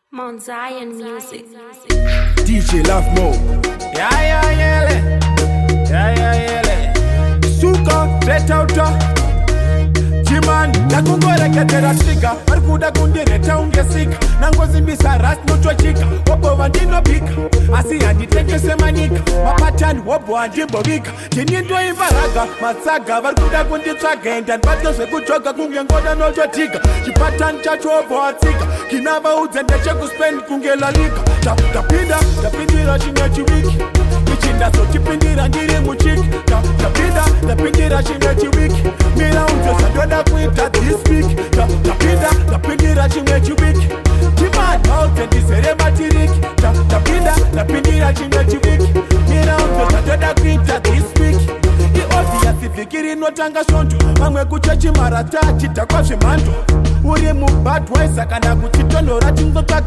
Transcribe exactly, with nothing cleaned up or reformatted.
Mount Zion Music. D J Love Mo. Yeah, yeah, yeah. Yeah, yeah, yeah. Suka, straight out. Jiman, nakungora ketera trigger. Markuda kundireta ungesika. Nangozi mbisa ras no chika. Wopo vandino pika. Asi andi teke semanika. Mapatani wopo andi bobika. Chinindo invaraga. Matsaga varkuda kunditsaga. Endan patyo sekuchoka kungengoda no chotika. Chipatan chacho wopo atsika. Kinava udzende chekuspendi kungelalika. Tapinda, tapindira chine chiwiki. Ichinda so chipindira ndiri muchiki. Tapinda, tapindira chine chiwiki. Mira unzo sandoda kuita this week. Tapinda, tapindira chine chiwiki. Chiman out and disere matiriki. Tapinda, tapindira chine chiwiki. Mira unzo sandoda kuita this week. Ioti ya sifikiri notanga shonto. Mamwe kuchechi marata chita kwa shimando. Uri mubadweza kana kuchitonora chinzo